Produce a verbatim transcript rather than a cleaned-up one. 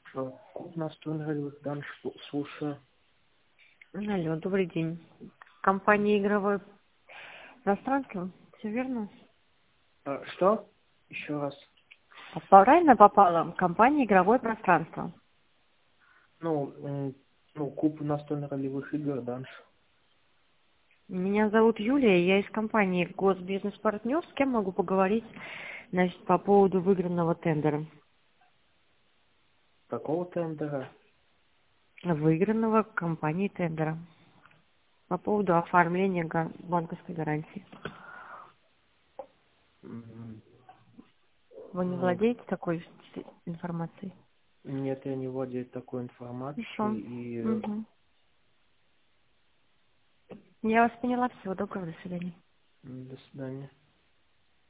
Э, Настольный ролевых данных шу- слушаю. Алло, добрый день. Компания «Игровое пространство», все верно? А, что? Еще раз. А правильно попала? Компания «Игровое пространство». Ну, м, ну, куб настольных ролевых игр, данж. Меня зовут Юлия, я из компании «Госбизнес-партнер». С кем могу поговорить, значит, по поводу выигранного тендера? Какого тендера? Выигранного компанией тендера. По поводу оформления га- банковской гарантии. М, Вы не Ну, владеете такой с- информацией? нет, я не владею такой информацией. Хорошо. И э, Мгм. Я вас поняла. Всего доброго. До свидания. м, до свидания.